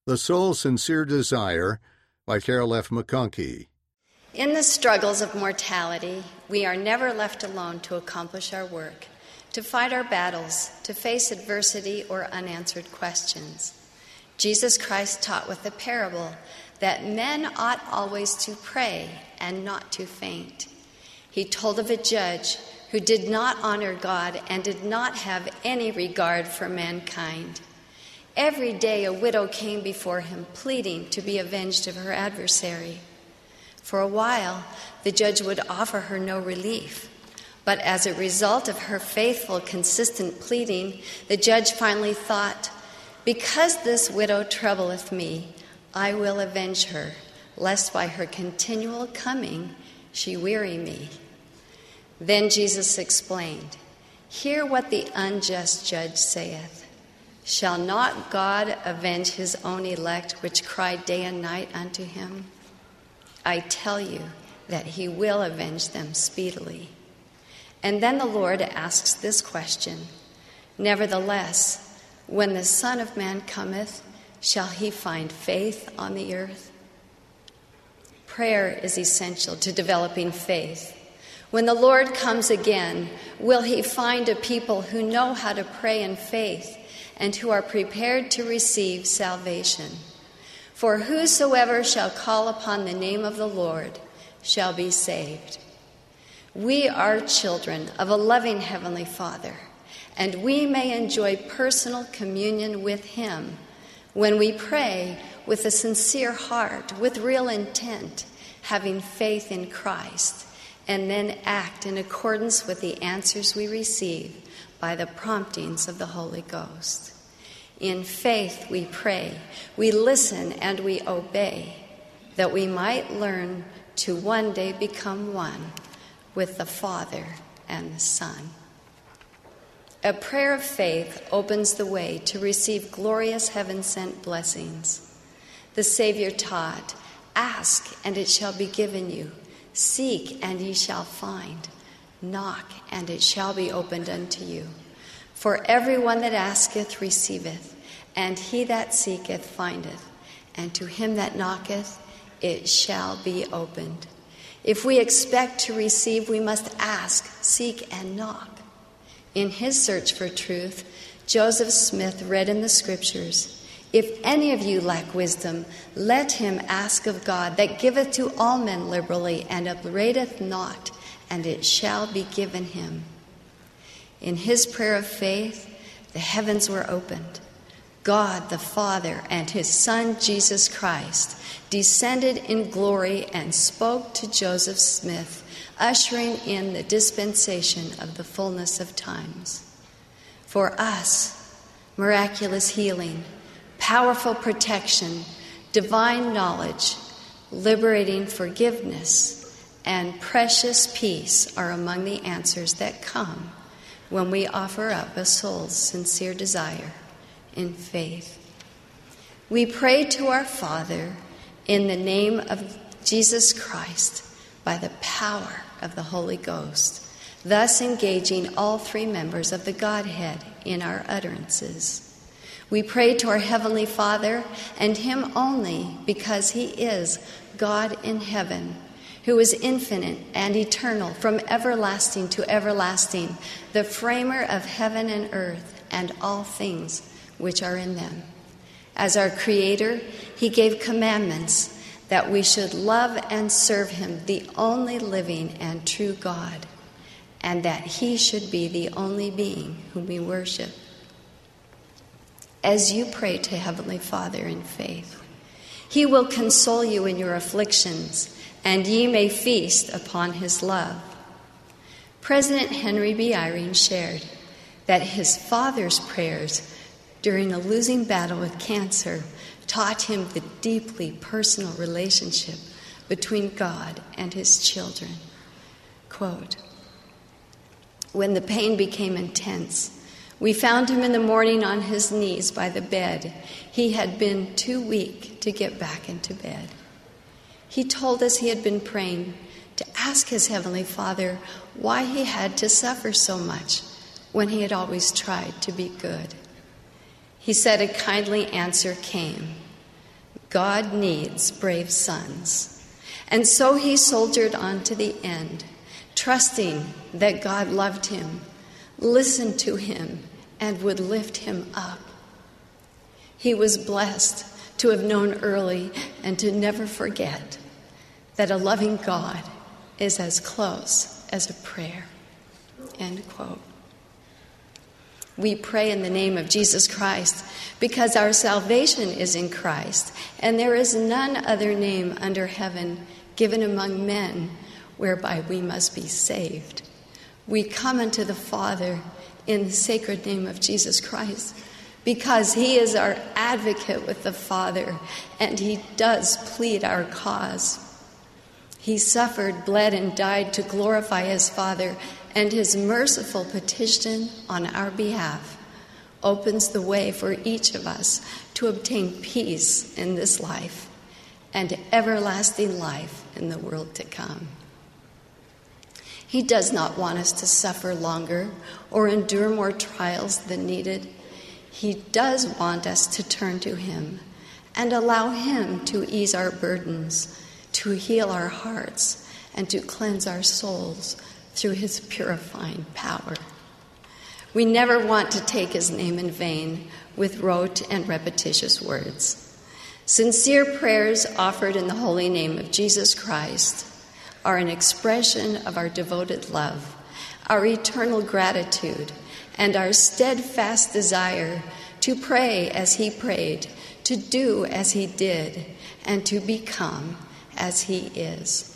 The Soul's Sincere Desire by Carol F. McConkie. In the struggles of mortality, we are never left alone to accomplish our work, to fight our battles, to face adversity or unanswered questions. Jesus Christ taught with a parable that men ought always to pray and not to faint. He told of a judge who did not honor God and did not have any regard for mankind. Every day a widow came before him, pleading to be avenged of her adversary. For a while, the judge would offer her no relief. But as a result of her faithful, consistent pleading, the judge finally thought, "Because this widow troubleth me, I will avenge her, lest by her continual coming she weary me." Then Jesus explained, "Hear what the unjust judge saith. Shall not God avenge his own elect, which cry day and night unto him? I tell you that he will avenge them speedily." And then the Lord asks this question, "Nevertheless, when the Son of Man cometh, shall he find faith on the earth?" Prayer is essential to developing faith. When the Lord comes again, will he find a people who know how to pray in faith and who are prepared to receive salvation? For whosoever shall call upon the name of the Lord shall be saved. We are children of a loving Heavenly Father, and we may enjoy personal communion with him when we pray with a sincere heart, with real intent, having faith in Christ, and then act in accordance with the answers we receive by the promptings of the Holy Ghost. In faith we pray, we listen, and we obey, that we might learn to one day become one with the Father and the Son. A prayer of faith opens the way to receive glorious heaven-sent blessings. The Savior taught, "Ask, and it shall be given you. Seek, and ye shall find. Knock, and it shall be opened unto you. For everyone that asketh receiveth, and he that seeketh findeth, and to him that knocketh it shall be opened." If we expect to receive, we must ask, seek, and knock. In his search for truth, Joseph Smith read in the Scriptures, "If any of you lack wisdom, let him ask of God, that giveth to all men liberally, and upbraideth not, and it shall be given him." In his prayer of faith, the heavens were opened. God the Father and his Son Jesus Christ descended in glory and spoke to Joseph Smith, ushering in the dispensation of the fullness of times. For us, miraculous healing, powerful protection, divine knowledge, liberating forgiveness, and precious peace are among the answers that come when we offer up a soul's sincere desire in faith. We pray to our Father in the name of Jesus Christ by the power of the Holy Ghost, thus engaging all three members of the Godhead in our utterances. We pray to our Heavenly Father and him only, because he is God in heaven, who is infinite and eternal, from everlasting to everlasting, the framer of heaven and earth and all things which are in them. As our Creator, he gave commandments that we should love and serve him, the only living and true God, and that he should be the only being whom we worship. As you pray to Heavenly Father in faith, he will console you in your afflictions, and ye may feast upon his love. President Henry B. Eyring shared that his father's prayers during a losing battle with cancer taught him the deeply personal relationship between God and his children. Quote, "When the pain became intense, we found him in the morning on his knees by the bed. He had been too weak to get back into bed. He told us he had been praying to ask his Heavenly Father why he had to suffer so much when he had always tried to be good. He said a kindly answer came. God needs brave sons. And so he soldiered on to the end, trusting that God loved him, listened to him, and would lift him up. He was blessed to have known early and to never forget that a loving God is as close as a prayer. End quote. We pray in the name of Jesus Christ because our salvation is in Christ, and there is none other name under heaven given among men whereby we must be saved. We come unto the Father in the sacred name of Jesus Christ because he is our advocate with the Father, and he does plead our cause. He suffered, bled, and died to glorify his Father, and his merciful petition on our behalf opens the way for each of us to obtain peace in this life and everlasting life in the world to come. He does not want us to suffer longer or endure more trials than needed. He does want us to turn to him and allow him to ease our burdens, to heal our hearts, and to cleanse our souls through his purifying power. We never want to take his name in vain with rote and repetitious words. Sincere prayers offered in the holy name of Jesus Christ are an expression of our devoted love, our eternal gratitude, and our steadfast desire to pray as he prayed, to do as he did, and to become as he is.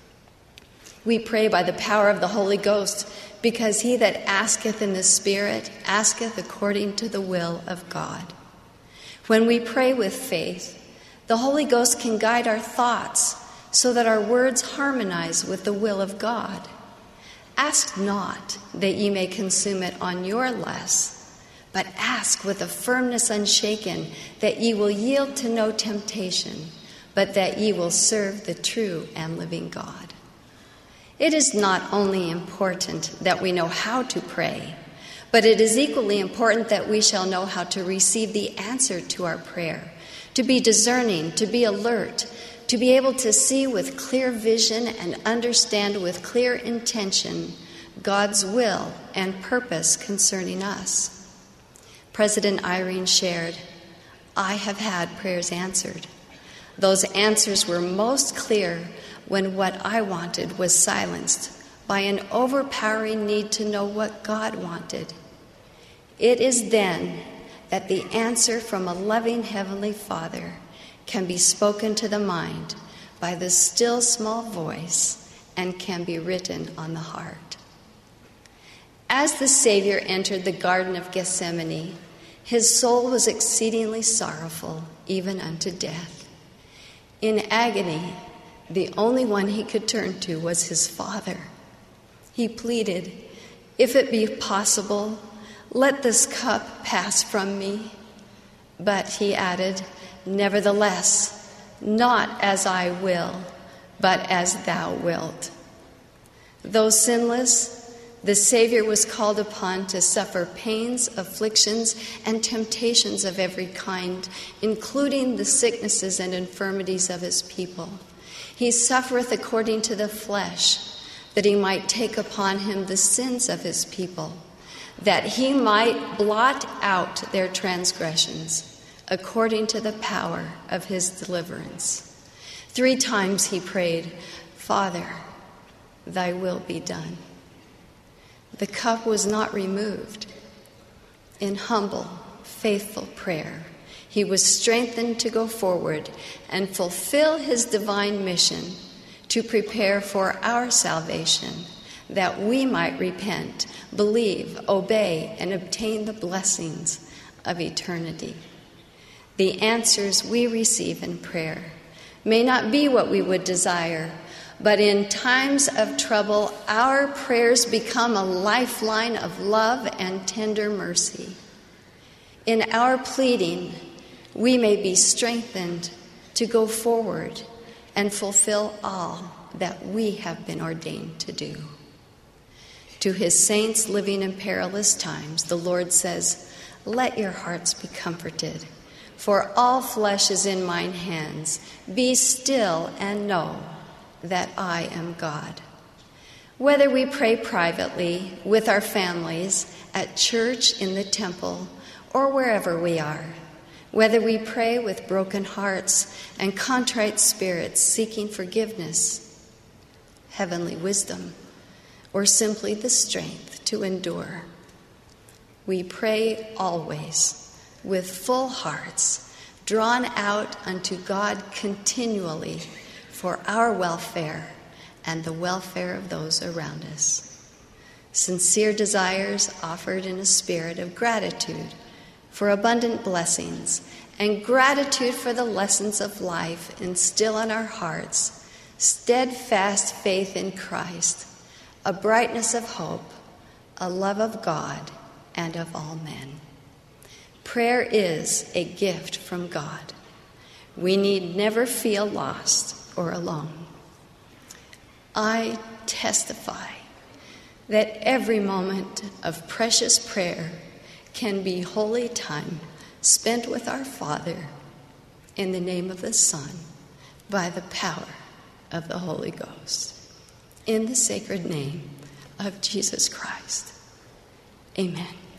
We pray by the power of the Holy Ghost, because he that asketh in the Spirit asketh according to the will of God. When we pray with faith, the Holy Ghost can guide our thoughts so that our words harmonize with the will of God. Ask not that ye may consume it on your less, but ask with a firmness unshaken that ye will yield to no temptation, but that ye will serve the true and living God. It is not only important that we know how to pray, but it is equally important that we shall know how to receive the answer to our prayer, to be discerning, to be alert, to be able to see with clear vision and understand with clear intention God's will and purpose concerning us. President Irene shared, "I have had prayers answered. Those answers were most clear when what I wanted was silenced by an overpowering need to know what God wanted. It is then that the answer from a loving Heavenly Father can be spoken to the mind by the still small voice and can be written on the heart." As the Savior entered the Garden of Gethsemane, his soul was exceedingly sorrowful, even unto death. In agony, the only one he could turn to was his Father. He pleaded, "If it be possible, let this cup pass from me." But he added, "Nevertheless, not as I will, but as thou wilt." Though sinless, the Savior was called upon to suffer pains, afflictions, and temptations of every kind, including the sicknesses and infirmities of his people. He suffereth according to the flesh, that he might take upon him the sins of his people, that he might blot out their transgressions, according to the power of his deliverance. 3 times he prayed, "Father, thy will be done." The cup was not removed. In humble, faithful prayer, he was strengthened to go forward and fulfill his divine mission to prepare for our salvation, that we might repent, believe, obey, and obtain the blessings of eternity. The answers we receive in prayer may not be what we would desire, but in times of trouble, our prayers become a lifeline of love and tender mercy. In our pleading, we may be strengthened to go forward and fulfill all that we have been ordained to do. To his saints living in perilous times, the Lord says, "Let your hearts be comforted. for all flesh is in mine hands. Be still and know that I am God. Whether we pray privately, with our families, at church, in the temple, or wherever we are, whether we pray with broken hearts and contrite spirits seeking forgiveness, heavenly wisdom, or simply the strength to endure, we pray always with full hearts, drawn out unto God continually for our welfare and the welfare of those around us. Sincere desires offered in a spirit of gratitude for abundant blessings and gratitude for the lessons of life instill in our hearts, steadfast faith in Christ, a brightness of hope, a love of God and of all men. Prayer is a gift from God. We need never feel lost or alone. I testify that every moment of precious prayer can be holy time spent with our Father in the name of the Son by the power of the Holy Ghost. In the sacred name of Jesus Christ. Amen.